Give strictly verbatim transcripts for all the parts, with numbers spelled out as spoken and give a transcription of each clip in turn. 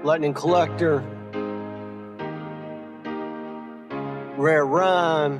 Lightning Collector, Rare Rhyme.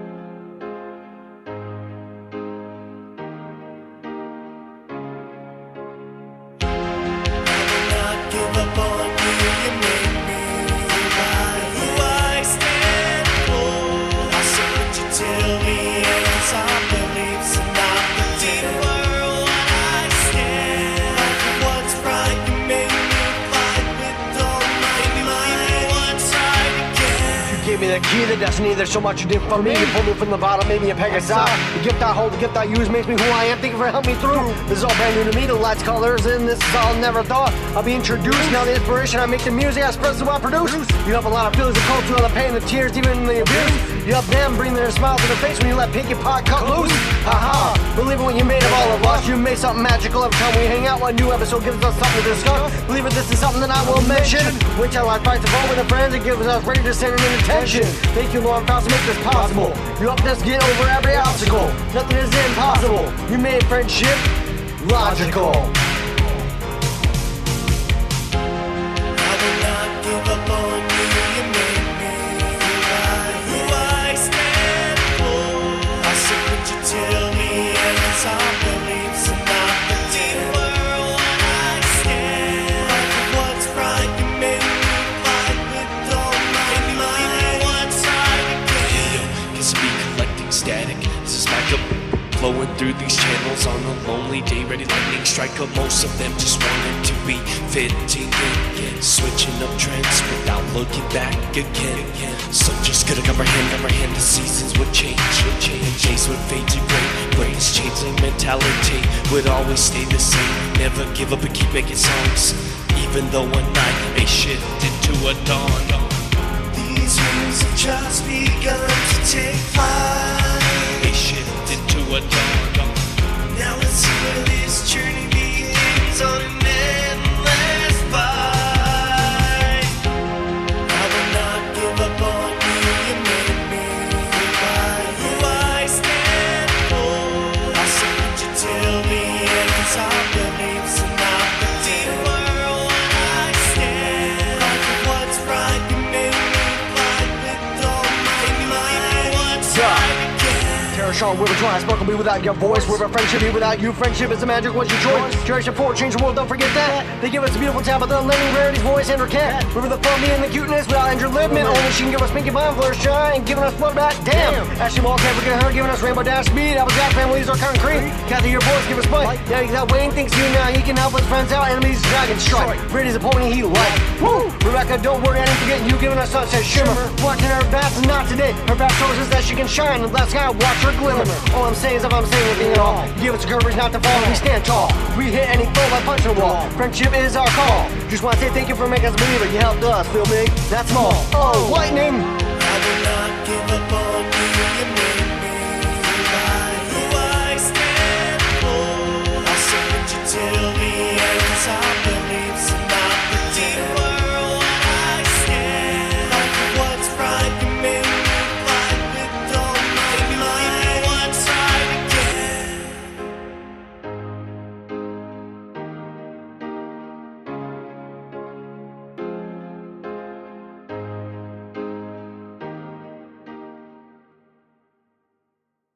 Gave me the key to destiny, there's so much you did for me. You pulled me from the bottom, made me a Pegasus. The gift I hold, the gift I use makes me who I am. Thank you for helping me through. This is all brand new to me, the lights, colors, and this is all never thought I'll be introduced. Now the inspiration, I make the music, I express what I produce. You help a lot of feelings, the culture, all the pain, the tears, even the abuse. You help them bring their smile to their face when you let Pinkie Pie cut loose. Haha, believe it when you made of all of us. You made something magical every time we hang out. One new episode gives us something to discuss. Believe it, this is something that I will mention. Wait till I fight to vote with the friends and give us ready to send an attention. Thank you, Lord, for to make this possible. You helped us get over every obstacle. Nothing is impossible. You made friendship logical. I will not give up on you. You made me who I stand for. I said, would you tell me it's our beliefs and not the deep world I stand. Fight for what's right, you made me fight with all my might. What's right again? Cause be collecting static. This is my cup flowing through these channels on a lonely day. Ready lightning striker. Most of them just wanted to be fitting in, switching up trends without looking back again. So just gotta comprehend, comprehend the seasons would change, would change. And days would fade to gray. Brains changing mentality would always stay the same. Never give up and keep making songs, even though one night may shift into a dawn. These wings have just begun to take flight. May shift into a dawn. Now let's see where this journey begins on an endless fight. I will not give up on you. You made me who I stand for. I said, would you tell me it's our beliefs and not the deep world I stand. Fight for what's right. You made me fight with all my might. What's right again? Terror Sean, we were trying to sparkle me without your voice. We're a friendship be without you. Friendship is the magic, what's your choice? Generation four, change the world, don't forget that. They give us a beautiful tab, but they're letting Rarity's voice and her cat. We were the funny and the cuteness without Andrew Libman. Only she can give us Pinkie Pie, Flourish Shine, giving us blood back. Damn! Ashley Ball can't forget her, giving us Rainbow Dash Speed. Apple Jack families are concrete. Kathy, your boys give us bite. Now you got Wayne thinks you now. He can help his friends out. Enemies, Dragon Strike. Brady's a pony he like. Woo! Rebecca, don't worry, I didn't forget you giving us sunset shimmer. Watching her bats, not today. Her bat shows us that she can shine. The last guy, watch her glimmer. All I'm saying is if I'm saying anything at all, give us the courage not to fall. We stand tall. We hit any foe by punching the wall. Friendship is our call. Just want to say thank you for making us believe it. You helped us feel big, that's small. Oh, lightning! I will not give up on you. You made